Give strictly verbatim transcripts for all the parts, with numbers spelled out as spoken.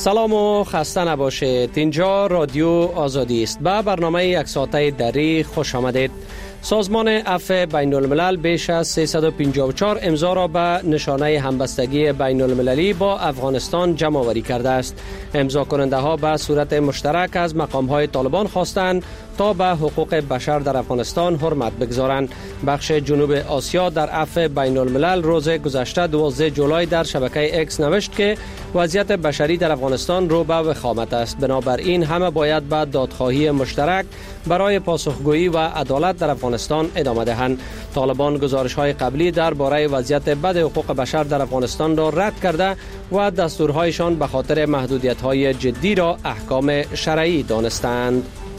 سلام و خسته نباشید. اینجا رادیو آزادی است. به برنامه یک ساعته دری خوش آمدید. سازمان عفو بین الملل بیش از سیصد و پنجاه و چهار امضا را به نشانه همبستگی بین المللی با افغانستان جمع آوری کرده است. امضا کننده ها به صورت مشترک از مقام های طالبان خواستند تا به حقوق بشر در افغانستان حرمت بگذارند. بخش جنوب آسیا در عفو بین الملل روز گذشته دوازده جولای در شبکه اکس نوشت که وضعیت بشری در افغانستان رو به وخامت است. بنابراین همه باید به دادخواهی مشترک برای پاسخگویی و عدالت در افغانستان ادامه دهند. طالبان گزارش های قبلی درباره وضعیت بد حقوق بشر در افغانستان را رد کرده و دستورهایشان به خاطر محدودیت های جدی را احکام شرعی دانستند.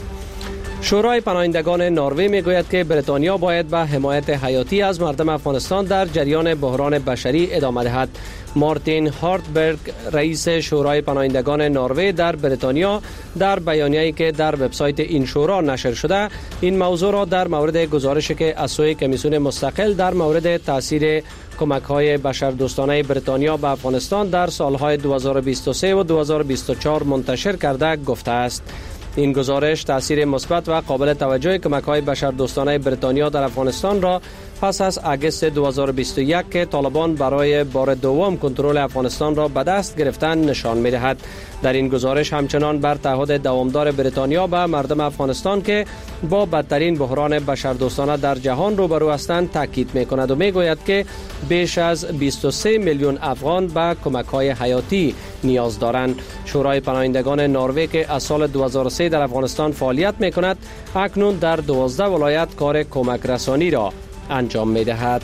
شورای پناهندگان نروژ میگوید که بریتانیا باید به حمایت حیاتی از مردم افغانستان در جریان بحران بشری ادامه دهد. مارتین هارتبرگ رئیس شورای پناهندگان نروژ در بریتانیا در بیانیه‌ای که در وبسایت این شورا نشر شده این موضوع را در مورد گزارشی که از سوی کمیسیون مستقل در مورد تاثیر کمک‌های بشردوستانه بریتانیا به افغانستان در سالهای دو هزار و بیست و سه و دو هزار و بیست و چهار منتشر کرده گفته است. این گزارش تاثیر مثبت و قابل توجه کمک‌های بشردوستانه بریتانیا در افغانستان را پس از اگست دو هزار و بیست و یک که طالبان برای بار دوم کنترل افغانستان را به دست گرفتند نشان می‌دهد. در این گزارش همچنان بر تعهد دوامدار بریتانیا به مردم افغانستان که با بدترین بحران بشردوستانه در جهان روبرو هستند تاکید می‌کند و می‌گوید که بیش از بیست و سه میلیون افغان به کمک‌های حیاتی نیاز دارند. شورای پناهندگان نروژ که از سال دو هزار و سه در افغانستان فعالیت می‌کند اکنون در دوازده ولایت کار کمک رسانی را انجام می‌دهد.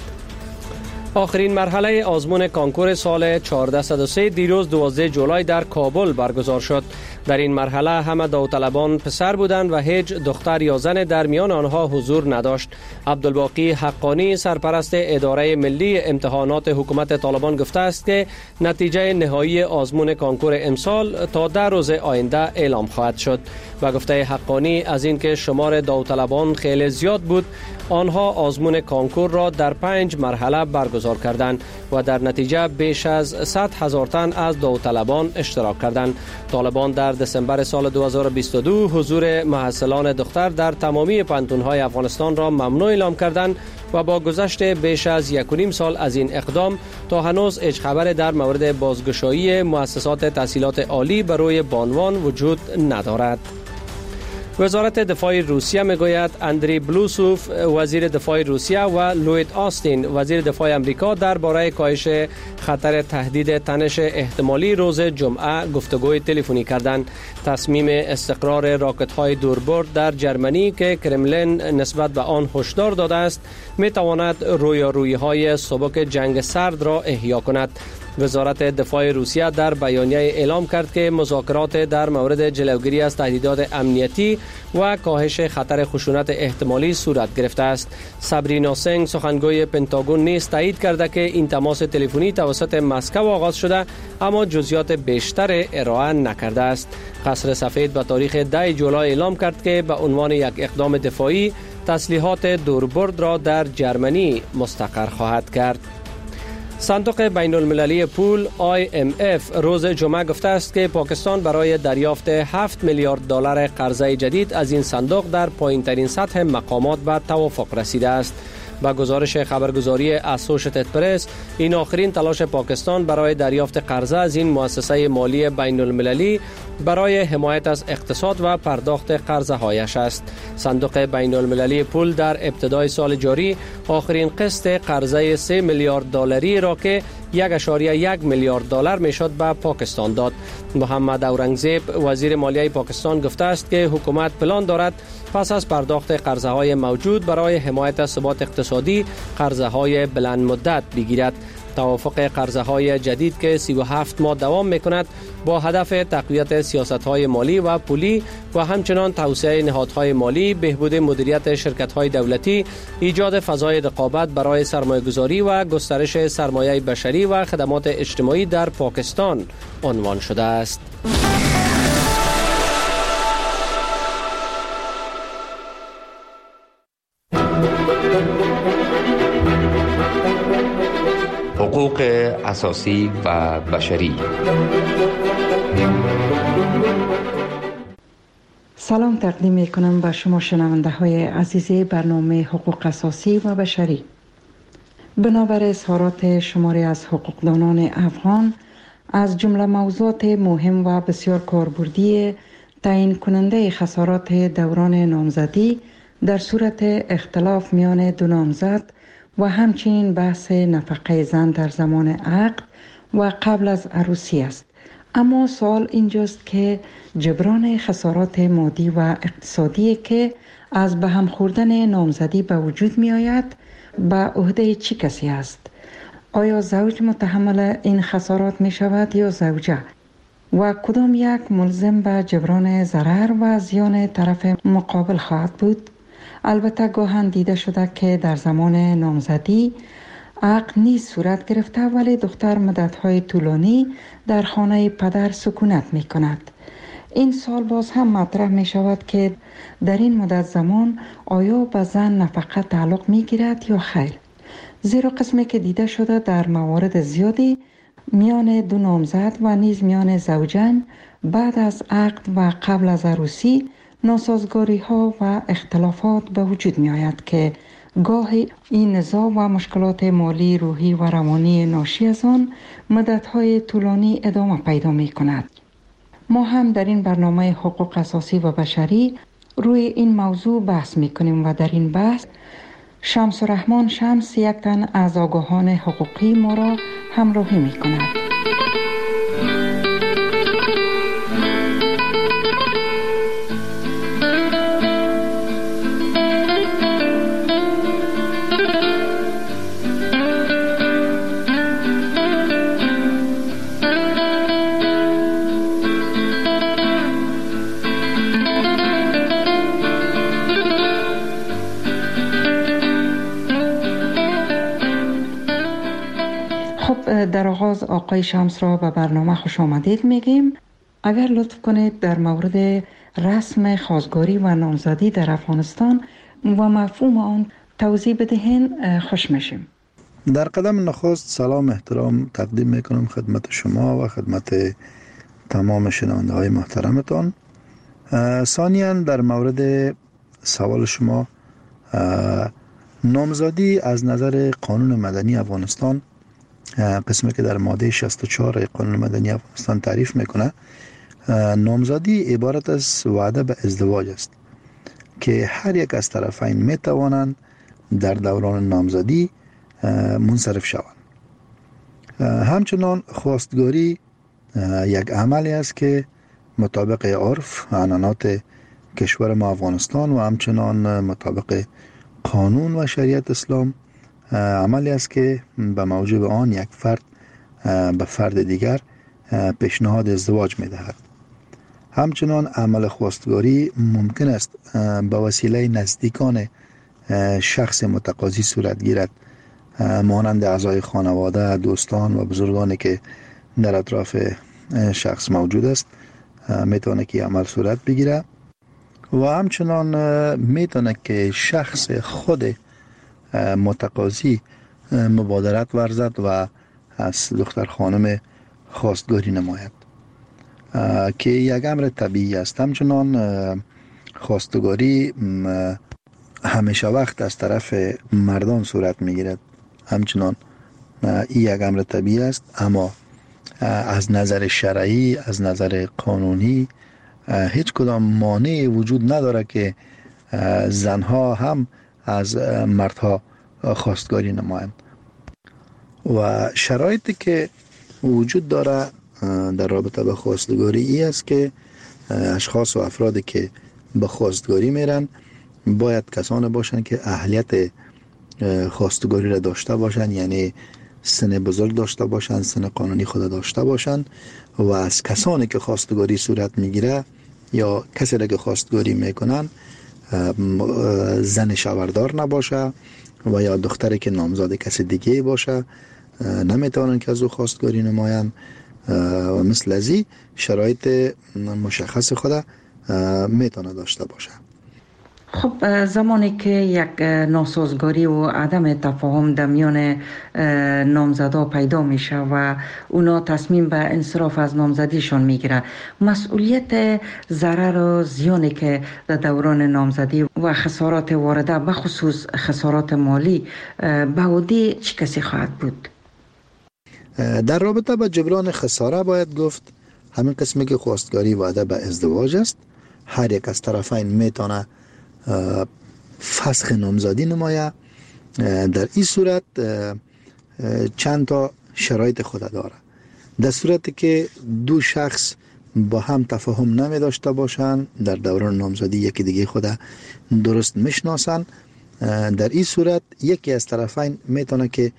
آخرین مرحله آزمون کانکور سال چهارصد و سه دیروز دوازده جولای در کابل برگزار شد. در این مرحله همه داوطلبان پسر بودند و هیچ دختر یا زن در میان آنها حضور نداشت. عبدالباقی حقانی سرپرست اداره ملی امتحانات حکومت طالبان گفته است که نتیجه نهایی آزمون کانکور امسال تا در روز آینده اعلام خواهد شد. و گفته حقانی از اینکه شمار داوطلبان خیلی زیاد بود آنها آزمون کانکور را در پنج مرحله برگزار کردند و در نتیجه بیش از صد هزار تن از داوطلبان اشتراک کردند. طالبان در دسامبر سال دو هزار و بیست و دو حضور محصلان دختر در تمامی پانتون‌های افغانستان را ممنوع اعلام کردند و با گذشت بیش از یک و نیم سال از این اقدام تا هنوز هیچ خبر در مورد بازگشایی مؤسسات تحصیلات عالی بر روی بانوان وجود ندارد. وزارت دفاع روسیه میگوید اندری بلوسوف وزیر دفاع روسیه و لوید آستین وزیر دفاع امریکا درباره کاهش خطر تهدید تنش احتمالی روز جمعه گفتگوی تلفنی کردند. تصمیم استقرار راکت‌های دوربرد در جرمنی که کرملین نسبت به آن هشدار داده است میتواند رویارویی‌های سبک جنگ سرد را احیا کند. وزارت دفاع روسیه در بیانیه اعلام کرد که مذاکرات در مورد جلوگیری از تهدیدات امنیتی و کاهش خطر خشونت احتمالی صورت گرفته است. سابرینا سنگ سخنگوی پنتاگون نیز تایید کرده که این تماس تلفنی توسط مسکو آغاز شده اما جزئیات بیشتر ارائه نکرده است. قصر سفید به تاریخ ده جولای اعلام کرد که به عنوان یک اقدام دفاعی تسلیحات دوربرد را در جرمنی مستقر خواهد کرد. صندوق بین المللی پول آی ام اف روز جمعه گفته است که پاکستان برای دریافت هفت میلیارد دلار قرضه جدید از این صندوق در پایین‌ترین سطح مقامات به توافق رسیده است. با گزارش خبرگزاری اسوشییتد پرس این آخرین تلاش پاکستان برای دریافت قرضه از این مؤسسه مالی بین المللی برای حمایت از اقتصاد و پرداخت قرضه هایش است. صندوق بین المللی پول در ابتدای سال جاری آخرین قسط قرضه سه میلیارد دلاری را که یک اشاریه یک میلیارد دلار میشد به پاکستان داد. محمد اورنگزیب وزیر مالیه پاکستان گفته است که حکومت پلان دارد پس از پرداخت قرضه های موجود برای حمایت از ثبات اقتصادی قرضه های بلند مدت بگیرد. توافق قرضه های جدید که سی و هفت ماه دوام میکند با هدف تقویت سیاست های مالی و پولی و همچنان توسعه نهادهای مالی، بهبود مدیریت شرکت های دولتی، ایجاد فضای رقابت برای سرمایه گذاری و گسترش سرمایه بشری و خدمات اجتماعی در پاکستان عنوان شده است. حقوق اساسی و بشری سلام تقدیم می کنم به شما شنونده های عزیز برنامه حقوق اساسی و بشری. بنابر اظهارات شماری از حقوقدانان افغان از جمله موضوعات مهم و بسیار کاربردی تعیین کننده خسارات دوران نامزدی در صورت اختلاف میان دو نامزد و همچنین بحث نفقه زن در زمان عقد و قبل از عروسی است. اما سوال اینجاست که جبران خسارات مادی و اقتصادی که از به هم خوردن نامزدی به وجود می آید به عهده چه کسی است؟ آیا زوج متحمل این خسارات می شود یا زوجه؟ و کدام یک ملزم به جبران ضرر و زیان طرف مقابل خواهد بود؟ البته گاهن دیده شده که در زمان نامزدی عقد نیز صورت گرفته ولی دختر مدت‌های طولانی در خانه پدر سکونت می کند. این سال باز هم مطرح می شود که در این مدت زمان آیا به زن نفقه تعلق می گیرد یا خیر؟ زیرا قسمی که دیده شده در موارد زیادی میان دو نامزد و نیز میان زوجین بعد از عقد و قبل از عروسی ناسازگاری ها و اختلافات به وجود می آید که گاهی این نزاع و مشکلات مالی، روحی و روانی ناشی از آن مدت‌های طولانی ادامه پیدا می کند. ما هم در این برنامه حقوق اساسی و بشری روی این موضوع بحث می کنیم و در این بحث شمس الرحمن شمس یک تن از آگاهان حقوقی ما را همراهی می کند. در آغاز آقای شمس را به برنامه خوش آمدید میگیم. اگر لطف کنید در مورد رسم خواستگاری و نامزدی در افغانستان و مفهوم آن توضیح بدهین خوش میشیم. در قدم نخست سلام احترام تقدیم میکنم خدمت شما و خدمت تمام شنونده های محترمتان. ثانیاً در مورد سوال شما، نامزدی از نظر قانون مدنی افغانستان، قسمی که در ماده شصت و چهار قانون مدنی افغانستان تعریف میکنه، نامزدی عبارت از وعده به ازدواج است که هر یک از طرفین میتوانند در دوران نامزدی منصرف شوند. همچنان خواستگاری یک عملی است که مطابق عرف و عنعنات کشور ما افغانستان و همچنان مطابق قانون و شریعت اسلام عملی است که به موجب آن یک فرد به فرد دیگر پیشنهاد ازدواج می دهد. همچنان عمل خواستگاری ممکن است به وسیله نزدیکان شخص متقاضی صورت گیرد، مانند اعضای خانواده، دوستان و بزرگانی که در اطراف شخص موجود است میتونه که عمل صورت بگیره و همچنان میتونه که شخص خود متقاضی مبادرت ورزد و از دختر خانم خواستگاری نماید که یک امر طبیعی است. همچنان خواستگاری همیشه وقت از طرف مردان صورت میگیرد، همچنان این یک امر طبیعی است، اما از نظر شرعی، از نظر قانونی هیچ کدام مانعی وجود نداره که زنها هم از مردها خواستگاری نمایند. و شرایطی که وجود داره در رابطه با خواستگاری ای است که اشخاص و افرادی که به خواستگاری میرن باید کسانی باشند که اهلیت خواستگاری را داشته باشند، یعنی سن بزرگ داشته باشند، سن قانونی خود داشته باشند و از کسانی که خواستگاری صورت میگیره یا کسی را که خواستگاری میکنن زن شوهردار نباشه و یا دختری که نامزد کسی دیگه باشه نمیتونن که از او خواستگاری نمایند و مثل ازی شرایط مشخص خود میتونه داشته باشه. خب زمانی که یک ناسازگاری و عدم تفاهم در میان نامزدا پیدا میشه و اونا تصمیم به انصراف از نامزدیشان میگیره، مسئولیت ضرر و زیانی که در دوران نامزدی و خسارات وارده به خصوص خسارات مالی به عهده چه کسی خواهد بود؟ در رابطه با جبران خساره باید گفت همین قسمی که خواستگاری وعده به ازدواج است، هر یک از طرفین میتونه فسخ نامزدی نمایه. در این صورت چند تا شرایط خود داره. در صورتی که دو شخص با هم تفاهم نمی داشته باشند، در دوران نامزدی یکی دیگه خود درست میشناسن، در این صورت یکی از طرفین میتونه که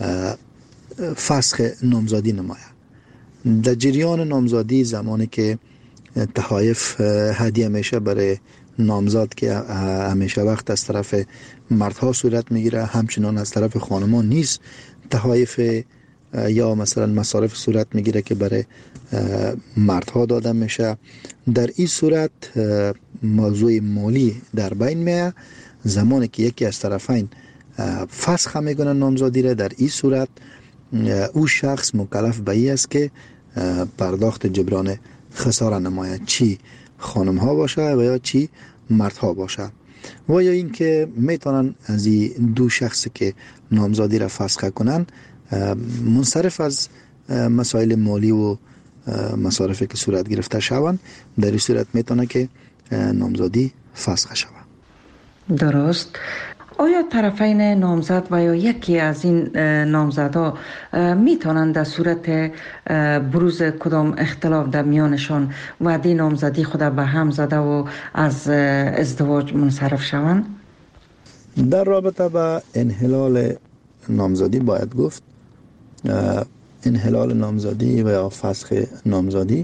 فسخ نامزدی نمایه. در جریان نامزدی زمانی که تحایف هدیه میشه برای نامزد که همیشه وقت از طرف مردها صورت میگیره، همچنان از طرف خانمان نیست تحایف یا مثلا مصارف صورت میگیره که برای مردها داده میشه. در این صورت موضوع مالی در بین میه. زمانی که یکی از طرفین فسخ میکنه نامزدی را، در این صورت او شخص مکلف به این است که پرداخت جبران خساره نماید، چی خانم ها باشه و یا چی مردها باشه. و یا این که میتونن از این دو شخصی که نامزدی را فسخ کنن منصرف از مسائل مالی و مصارفی که صورت گرفته شوند. در این صورت میتونه که نامزدی فسخ شود. درست. آیا طرفین نامزد و یا یکی از این نامزدها میتونند در صورت بروز کدام اختلاف در میانشان وعده نامزدی خود به هم زده و از ازدواج منصرف شوند؟ در رابطه با انحلال نامزدی باید گفت انحلال نامزدی و یا فسخ نامزدی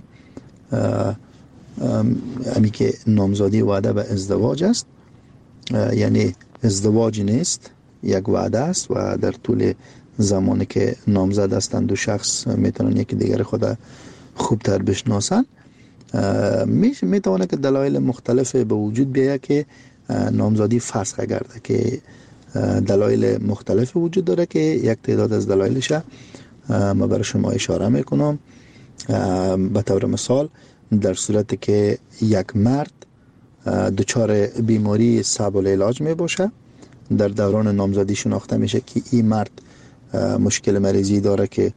امی که نامزدی وعده به ازدواج است، یعنی ازدواج نیست، یک وعده است و در طول زمانی که نامزد هستند دو شخص میتونن یکی دیگر خود خوبتر بشناسن. میتونه که دلایل مختلف به وجود بیاید که نامزدی فسخ گرده، که دلایل مختلف وجود داره که یک تعداد از دلایلش ما برای شما اشاره میکنم. به طور مثال در صورتی که یک مرد دچار بیماری صعب العلاج می باشه، در دوران نامزدی شناخته میشه که این مرد مشکل مریضی داره که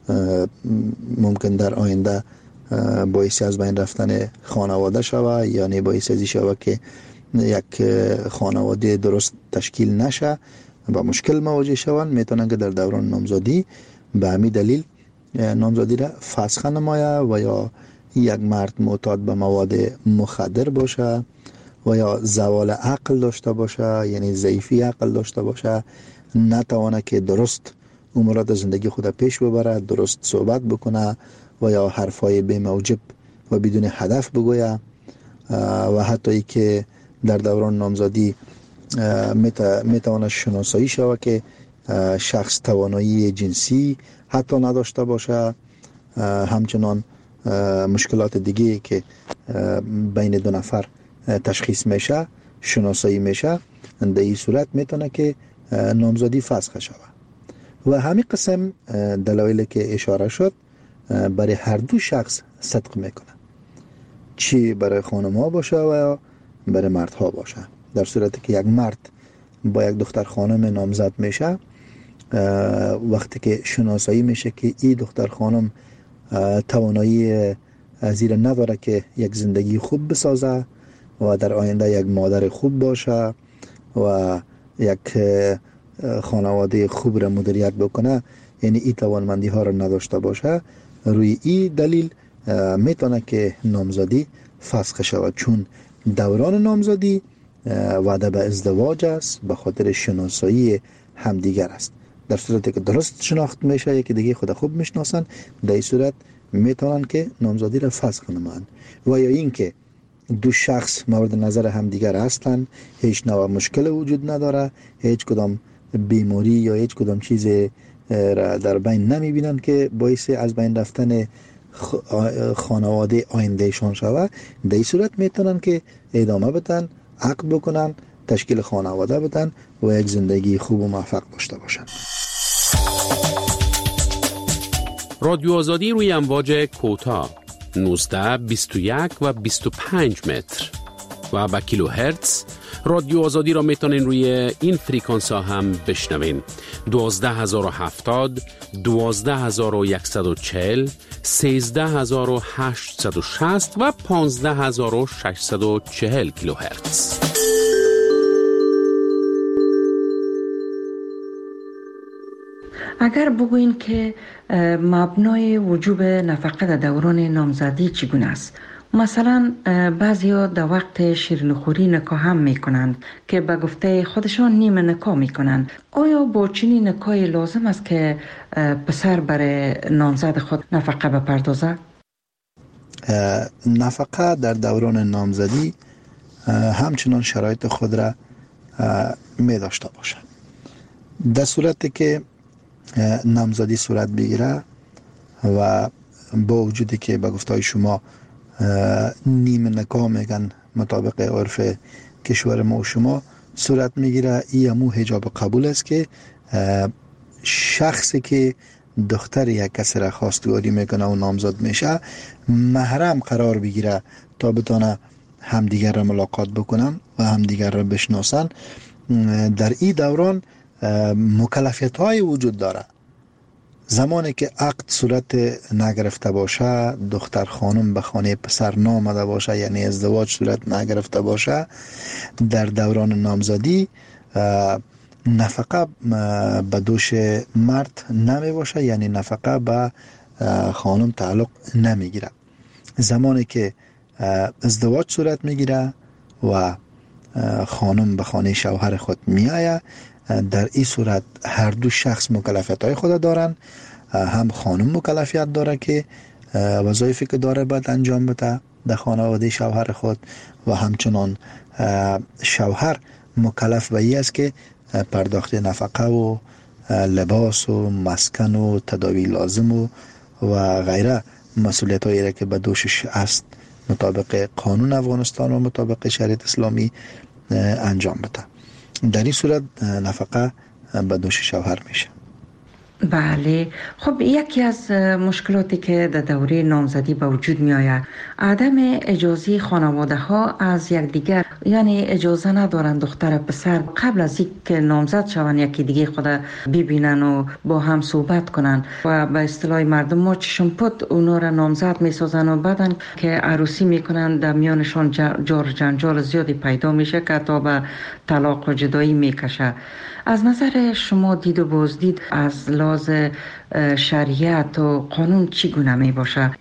ممکن در آینده باعث از بین رفتن خانواده شوه، یعنی باعث ازی شوه که یک خانواده درست تشکیل نشه، با مشکل مواجه شوند. میتونن که در دوران نامزدی به همین دلیل نامزدی را فسخ نمایه. و یا یک مرد معتاد به مواد مخدر باشه و یا زوال عقل داشته باشه، یعنی ضعیفی عقل داشته باشه، نتوانه که درست امورات زندگی خود پیش ببره، درست صحبت بکنه و یا حرفای بی موجب و بدون هدف بگویه. و حتی ای که در دوران نامزدی میتوانه شناسایی شوه که شخص توانایی جنسی حتی نداشته باشه. همچنان مشکلات دیگه که بین دو نفر تشخیص میشه، شناسایی میشه، در این صورت میتونه که نامزدی فسخ شود. و همین قسم دلایلی که اشاره شد برای هر دو شخص صدق میکنه، چی برای خانم ها باشه و یا برای مرد ها باشه. در صورتی که یک مرد با یک دختر خانم نامزد میشه، وقتی که شناسایی میشه که این دختر خانم توانایی زیر نداره که یک زندگی خوب بسازه و در آینده یک مادر خوب باشه و یک خانواده خوب را مدیریت بکنه، یعنی این توانمندی ها را نداشته باشه، روی این دلیل میتونه که نامزدی فسخ شود، چون دوران نامزدی وعده به ازدواج است، به خاطر شناسایی همدیگر است. در صورتی که درست شناخت میشه، یکی دیگه خود خوب میشناسن، در این صورت میتونن که نامزدی را فسخ نمایند. و یا این که دو شخص مورد نظر همدیگر هستند، هیچ نوع مشکل وجود نداره، هیچ کدام بیماری یا هیچ کدام چیز را در بین نمیبینن که باعث از بین رفتن خانواده آیندهشان شود، در این صورت میتونن که ادامه بدن عقد بکنن، تشکیل خانواده بدن و یک زندگی خوب و موفق داشته باشن. رادیو آزادی روی امواج کوتاه نوزده، بیست و یک و بیست و پنج متر و با کیلو هرتز. رادیو آزادی را میتونین روی این فریکانس ها هم بشنوین: دوازده هزار و هفتاد، دوازده هزار و صد و چهل، سیزده هزار و هشتصد و شصت و پانزده هزار و ششصد و چهل کیلو هرتز. اگر بگوین که مبنای وجوب نفقه در دوران نامزدی چگونه است؟ مثلا بعضیا در وقت شیرینیخوری نکاح هم میکنند که به گفته خودشان نیمه نکاح میکنند. آیا با چنین نکاحی لازم است که پسر برای نامزد خود نفقه بپردازد؟ نفقه در دوران نامزدی همچنان شرایط خود را می داشته باشد. در صورتی که نامزدی صورت بگیره و با وجودی که به گفته شما نیمه نکاح میگن مطابق عرف کشور ما و شما صورت میگیره، این همو حجاب قبول است که شخصی که دختر یک کسی را خواستگاری میکنه و نامزد میشه محرم قرار بگیره تا بتونه همدیگر را ملاقات بکنن و همدیگر را بشناسن. در این دوران مکلفیت های وجود داره. زمانی که عقد صورت نگرفته باشه، دختر خانم به خانه پسر نامده باشه، یعنی ازدواج صورت نگرفته باشه، در دوران نامزدی نفقه به دوش مرد نمی باشه، یعنی نفقه به خانم تعلق نمیگیره. زمانی که ازدواج صورت میگیره و خانم به خانه شوهر خود میآید، در این صورت هر دو شخص مکلفیت های خود دارن. هم خانم مکلفیت داره که وظایفی که داره باید انجام بده در خانواده شوهر خود و همچنان شوهر مکلف به این است که پرداخت نفقه و لباس و مسکن و تداوی لازم و و غیره مسئولیت هایی را که به دوشش است مطابق قانون افغانستان و مطابق شریعت اسلامی انجام بده. در این صورت نفقه به دوش شوهر میشه. بله. خب یکی از مشکلاتی که در دوره نامزدی به وجود می آید عدم اجازه خانواده ها از یکدیگر، یعنی اجازه ندارن دختر پسر قبل از اینکه نامزد شوند یکی دیگه خود ببینن و با هم صحبت کنن و به اصطلاح مردم ما چشم پد اونا را نامزد می سازن و بعدن که عروسی میکنن در میانشان جار جنجال زیادی پیدا میشه که تا به طلاق و جدایی میکشه. از نظر شما دید و بازدید از لحاظ شریعت و قانون چگونه می باشه؟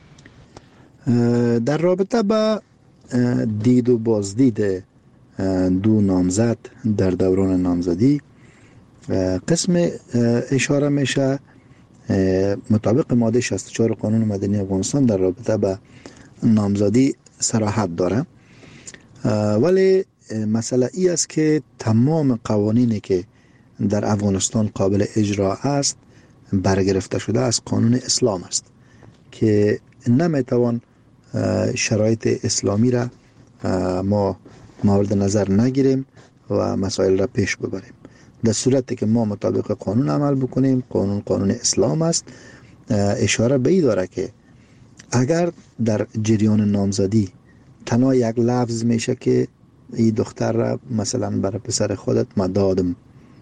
در رابطه با دید و بازدید دو نامزد در دوران نامزدی قسم اشاره میشه مطابق ماده شصت و چهار قانون مدنی افغانستان در رابطه با نامزدی صراحت داره، ولی مسئله ای است که تمام قوانینی که در افغانستان قابل اجرا است برگرفته شده از قانون اسلام است که نمیتوان شرایط اسلامی را ما مورد نظر نگیریم و مسائل را پیش ببریم. در صورتی که ما مطابق قانون عمل بکنیم، قانون قانون اسلام است، اشاره به این داره که اگر در جریان نامزدی تنها یک لفظ میشه که این دختر را مثلا برای پسر خودت مدادم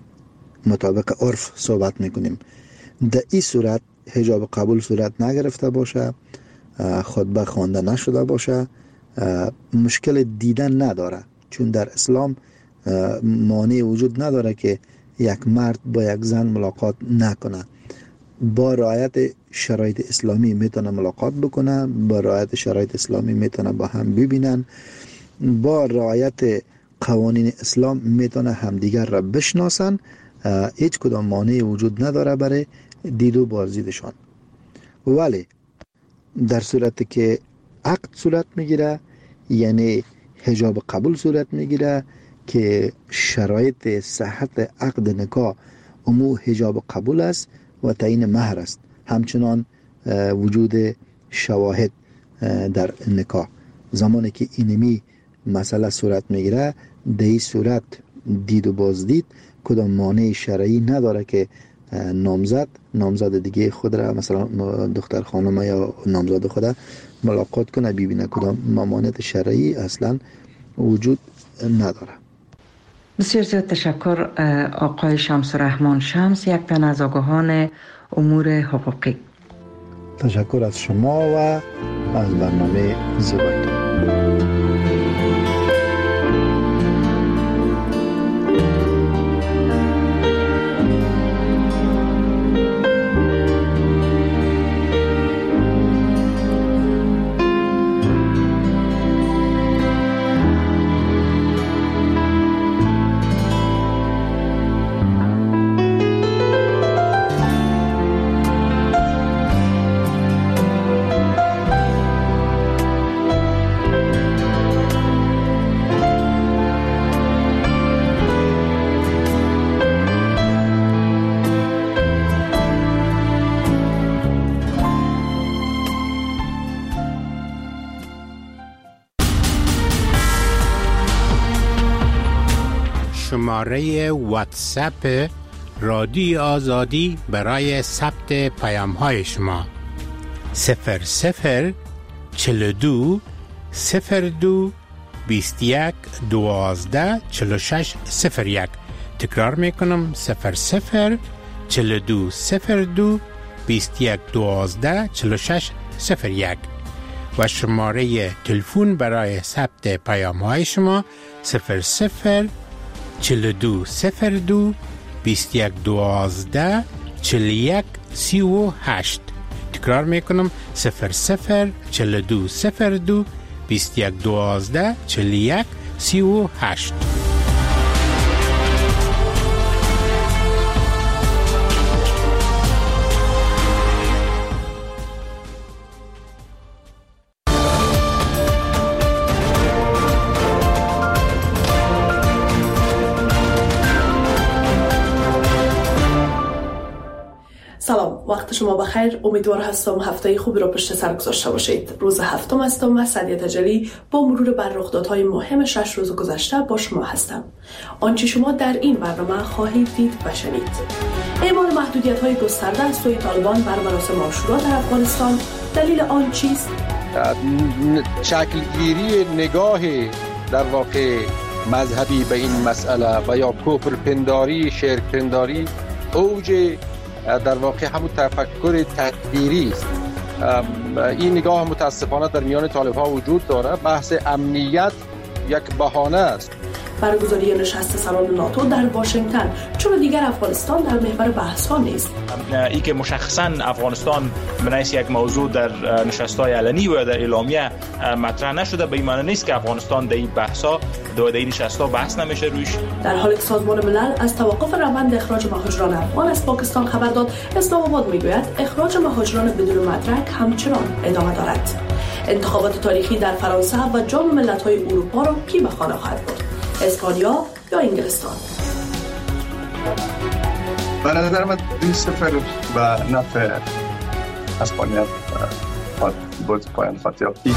مطابق عرف صحبت میکنیم، در این صورت حجاب قبول صورت نگرفته باشه، خطبه خوانده نشده باشه، مشکل دیدن نداره، چون در اسلام مانع وجود نداره که یک مرد با یک زن ملاقات نکنه. با رعایت شرایط اسلامی میتونه ملاقات بکنه، با رعایت شرایط اسلامی میتونه با هم ببینن، با رعایت قوانین اسلام میتونه همدیگر را بشناسن. هیچ کدام مانع وجود نداره برای دید و بازدیدشان. ولی در صورتی که عقد صورت میگیره، یعنی حجاب قبول صورت میگیره که شرایط صحت عقد نکاح امو حجاب قبول است و تعیین مهر است، همچنان وجود شواهد در نکاح. زمانی که اینمی مسئله صورت میگیره، در این صورت دید و بازدید کدام مانع شرعی نداره که نامزد نامزد دیگه خود را، مثلا دختر خانم یا نامزد خود ملاقات کنه، ببینه کدام ممانعت شرعی اصلا وجود نداره. بسیار زیاد تشکر آقای شمس الرحمن شمس، یک تن از آگاهان امور حقوقی. تشکر از شما و از برنامه زیبایتون. شماره واتساپ رادیو آزادی برای ثبت پیام های شما صفر صفر چهل و دو صفر دو بیست و یک دوازده چهل و شش صفر یک. تکرار میکنم صفر صفر چهل و دو صفر دو بیست و یک دوازده چهل و شش صفر یک و شماره تلفن برای ثبت پیام های شما صفر صفر چهل و دو صفر دو بیست و یک دوازده چهل و یک سی و هشت. تکرار میکنم صفر صفر چهل و دو صفر دو بیست و یک دوازده چهل و یک سی و هشت. سلام، وقت شما بخیر. امیدوار هستم هفته خوبی را پشت سر گذاشته باشید. روز هفتم هستم و سعدیه تجلی با مرور بر رخدادهای مهم شش روز گذشته با شما هستم. آنچه شما در این برنامه خواهید دید و شنید: اعمال محدودیت‌های گسترده از سوی طالبان بر مراسم عاشورا در افغانستان، دلیل آن چیست؟ شکلگیری نگاه در واقع مذهبی به این مسئله و یا کفر پنداری، شرک پنداری اوج در واقع همون تفکر تکفیری است. این نگاه متاسفانه در میان طالب‌ها وجود داره. بحث امنیت یک بهانه است. برگزاری نشست سران ناتو در واشنگتن، چرا دیگر افغانستان در محور بحث‌ها نیست؟ ای که مشخصاً افغانستان منیس یک موضوع در نشست‌های علنی و در اعلامیه مطرح نشده، به این معنی نیست که افغانستان در این بحث‌ها در این نشست‌ها بحث نمیشه روش. در حالی که سازمان ملل از توقف روند اخراج مهاجران افغان از پاکستان خبر داد، اسلام آباد میگوید اخراج مهاجران بدون مدرک همچنان ادامه دارد. انتخابات تاریخی در فرانسه و جام ملت‌های اروپا را کی به خانه خواهد برد؟ اسپانیا یا انگلستان؟ به نظر من دو صفر به نفع اسپانیا بود پایان خط یافتی.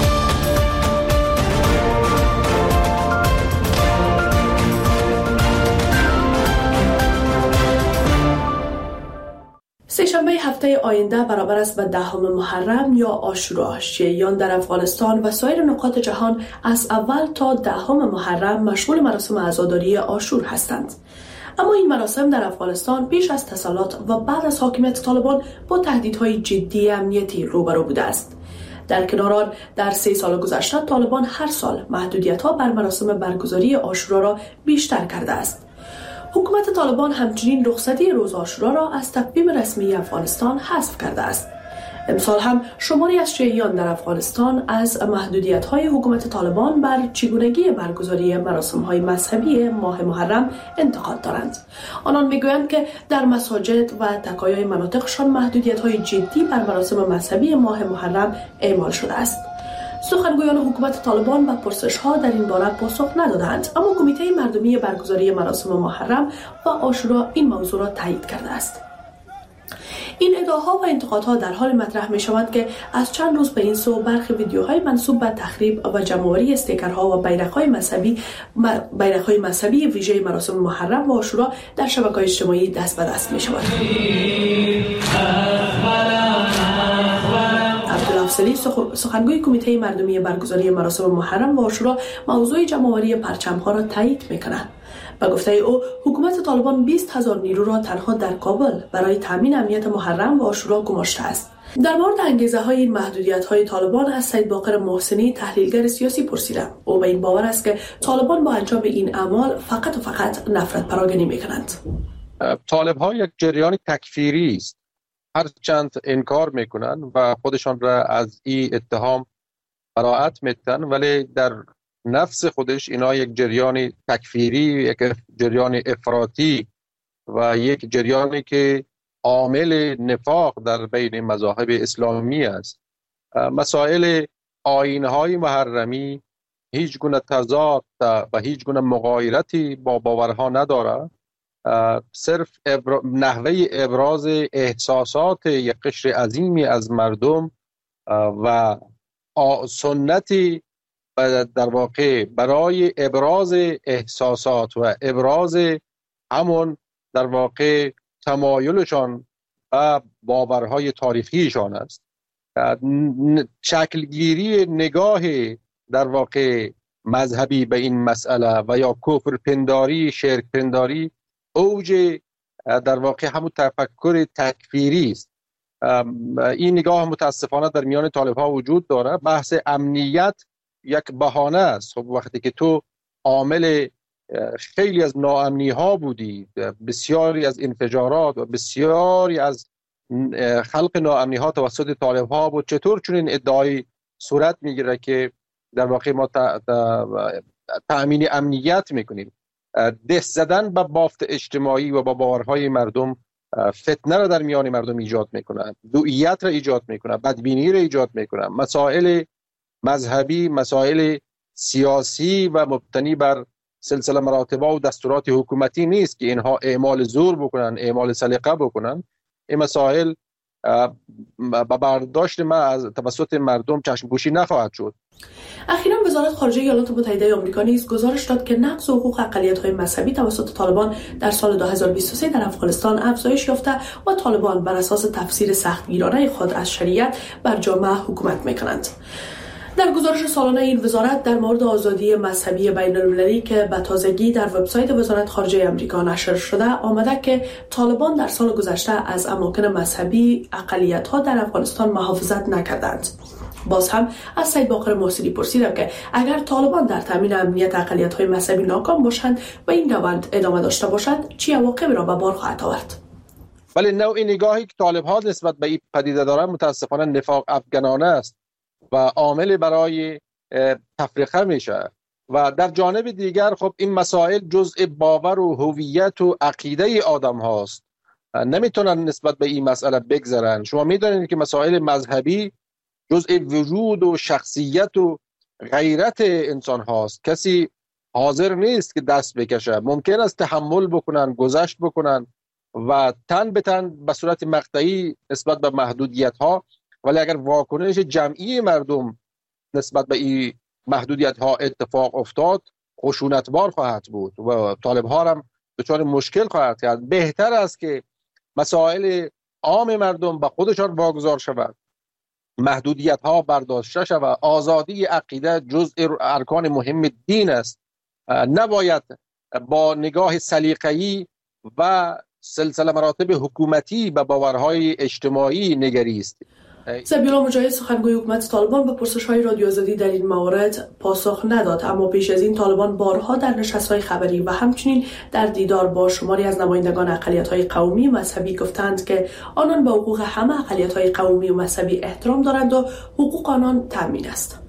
سه‌شنبه هفته آینده برابر است به دهم محرم یا عاشورا. شیعیان در افغانستان و سایر نقاط جهان از اول تا دهم محرم مشغول مراسم عزاداری عاشور هستند. اما این مراسم در افغانستان پیش از تسلط و بعد از حاکمیت طالبان با تهدیدهای جدی امنیتی روبرو بوده است. در کنار آن، در سه سال گذشته طالبان هر سال محدودیت‌ها بر مراسم برگزاری عاشورا را بیشتر کرده است. حکومت طالبان همچنین رخصتی روز عاشورا را از تقویم رسمی افغانستان حذف کرده است. امسال هم شماری از شیعیان در افغانستان از محدودیت‌های حکومت طالبان بر چگونگی برگزاری مراسم‌های مذهبی ماه محرم انتقاد دارند. آنان می‌گویند که در مساجد و تکایای مناطقشان محدودیت‌های جدی بر مراسم مذهبی ماه محرم اعمال شده است. سخنگویان حکومت طالبان به پرسش‌ها در این باره پاسخ ندادند، اما کمیته مردمی برگزاری مراسم محرم و عاشورا این موضوع را تایید کرده است. این ادعاها و انتقادها در حال مطرح می شود که از چند روز به این سو برخی ویدیوهای منسوب به تخریب و جمع‌آوری استیکرها و بیرق‌های مذهبی بیرق‌های مذهبی ویژه مراسم محرم و عاشورا در شبکه‌های اجتماعی دست به دست می شود. عبدالافضلی سخنگوی کمیته مردمی برگزاری مراسم محرم و عاشورا موضوع جمع‌آوری پرچم‌ها را تایید می‌کند. به گفته او حکومت طالبان بیست هزار نیرو را تنها در کابل برای تامین امنیت محرم و عاشورا گماشته است. در مورد انگیزه های این محدودیت های طالبان از سید باقر محسنی تحلیلگر سیاسی پرسیدم. او به این باور است که طالبان با انجام این اعمال فقط و فقط نفرت پراگنی می‌کنند. طالب ها یک جریان تکفیری است. هر چند انکار میکنن و خودشان را از این اتهام براءت میتن، ولی در نفس خودش اینا یک جریان تکفیری، یک جریان افراطی و یک جریانی که عامل نفاق در بین مذاهب اسلامی است. مسائل آیین‌های محرمی هیچ گونه تضاد و هیچ گونه مغایرتی با باورها نداره، صرف ابر... نحوه ابراز احساسات یک قشر عظیمی از مردم و سنتی در واقع برای ابراز احساسات و ابراز همون در واقع تمایلشان و باورهای تاریخیشان است. شکلگیری نگاه در واقع مذهبی به این مسئله و یا کفر پنداری، شرک پنداری اوج در واقع همون تفکر تکفیری است. این نگاه متاسفانه در میان طالب ها وجود داره. بحث امنیت یک بهانه است. خب وقتی که تو عامل خیلی از ناامنی ها بودی، بسیاری از انفجارات و بسیاری از خلق ناامنی ها توسط طالب ها بود، چطور چون این ادعای صورت میگیره که در واقع ما تأمین امنیت میکنیم؟ دست زدن به بافت اجتماعی و با باورهای مردم فتنه را در میان مردم ایجاد میکنه، دوئیت را ایجاد میکنه، بدبینی را ایجاد میکنه. مسائل مذهبی، مسائل سیاسی و مبتنی بر سلسله مراتب و دستورات حکومتی نیست که اینها اعمال زور بکنن، اعمال سلیقه بکنن. این مسائل با برداشت ما از توسط مردم چشم‌پوشی نخواهد شد. اخیراً وزارت خارجه ایالات متحده آمریکا نیز گزارش داد که نقض حقوق اقلیت‌های مذهبی توسط طالبان در سال دو هزار و بیست و سه در افغانستان افزایش یافته و طالبان بر اساس تفسیر سختگیرانه خود از شریعت بر جامعه حکومت می‌کنند. در گزارش سالانه این وزارت در مورد آزادی مذهبی بین‌المللی که به تازگی در وبسایت وزارت خارجه آمریکا نشر شده آمده که طالبان در سال گذشته از اماکن مذهبی اقلیت‌ها در افغانستان محافظت نکردند. باز هم از سید باقر محسنی پرسیدم که اگر طالبان در تامین امنیت اقلیت‌های مذهبی ناکام باشند و این روند ادامه داشته باشد چه عواقبی را به بار خواهد آورد؟ ولی نوع نگاهی که طالب‌ها نسبت به این پدیده دارند متاسفانه نفاق افغانانه است و عامل برای تفریقه میشه. و در جانب دیگر خب این مسائل جزء باور و هویت و عقیده آدم هاست، نمیتونن نسبت به این مسئله بگذرن. شما میدونید که مسائل مذهبی جزء وجود و شخصیت و غیرت انسان هاست. کسی حاضر نیست که دست بکشه. ممکن است تحمل بکنن، گذشت بکنن و تن به تن به صورت مقطعی نسبت به محدودیت ها، ولی اگر واکنش جمعی مردم نسبت به این محدودیت ها اتفاق افتاد خشونتبار خواهد بود و طالب ها هم دچار مشکل خواهد کرد. بهتر است که مسائل عام مردم به خودشان واگذار شود، محدودیت ها برداشته شود. آزادی عقیده جزء ارکان مهم دین است، نباید با نگاه سلیقه‌ای و سلسله مراتب حکومتی به باورهای اجتماعی نگریست. ذبیحالله مجاهد سخنگوی حکومت طالبان به پرسش‌های رادیو آزادی در این مورد پاسخ نداد، اما پیش از این طالبان بارها در نشست‌های خبری و همچنین در دیدار با شماری از نمایندگان اقلیت‌های قومی و مذهبی گفتند که آنان به حقوق همه اقلیت‌های قومی و مذهبی احترام دارند و حقوق آنان تامین است.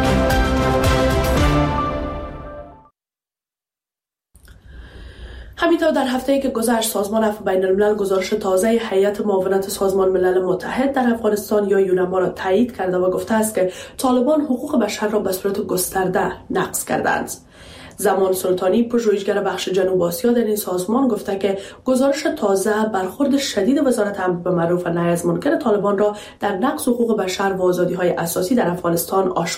همین همینطور در هفته‌ای که گذشت سازمان عفو بین الملل گزارش تازه هیئت معاونت سازمان ملل متحد در افغانستان یا یونما را تایید کرده و گفته است که طالبان حقوق بشر را به صورت گسترده نقض کردند. زمان سلطانی پژوهشگر بخش جنوب آسیا در این سازمان گفته که گزارش تازه برخورد شدید وزارت امر بالمعروف و نهی از منکر طالبان را در نقض حقوق بشر و آزادی‌های اساسی در افغانستان آشکار